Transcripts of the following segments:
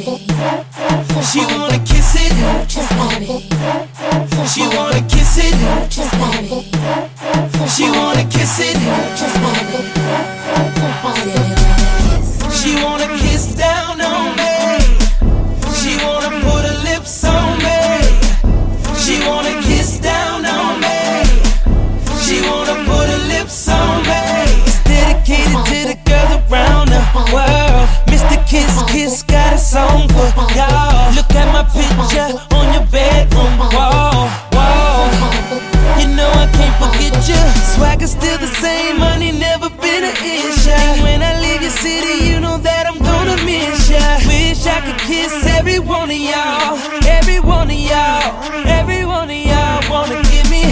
She wanna kiss it. She wanna kiss it. She wanna kiss it. She wanna kiss down on me. She wanna put her lips on me. She wanna kiss down on me. She wanna put her lips on me. It's dedicated to the girls around the world. Mr. Kiss Kiss got a song for y'all. Look at my picture on your bedroom wall. You know I can't forget you. Swagger still the same, money never been an issue. When I leave your city, you know that I'm gonna miss ya. Wish I could kiss every one of y'all. Every one of y'all. Every one of y'all wanna give me.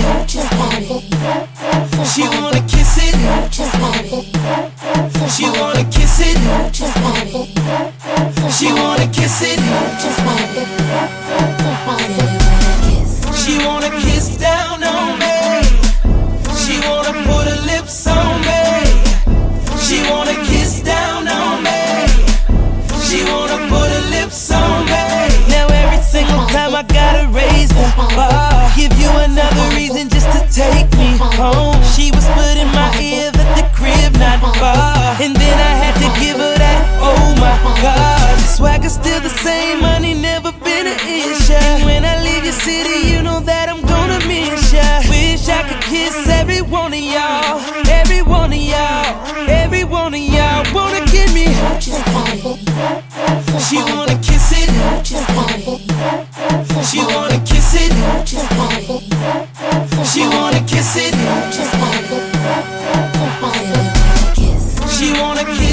She wanna kiss it. She wanna kiss it. She wanna kiss it. She wanna kiss down on me. She wanna put her lips on me. She wanna kiss down on me. She wanna put her lips on me. Now every single time I gotta raise the bar, give you another reason just to take me home. She whispered in my ear that the crib not far, and then I had to give her that, oh my God. Swagger still the same, money never been an issue. And when I leave your city, you know that I'm gonna miss ya. Wish I could kiss every one of y'all. Every one of y'all. Every one of y'all wanna give me. She wanna kiss it. She wanna kiss it. She wanna kiss it. She wanna kiss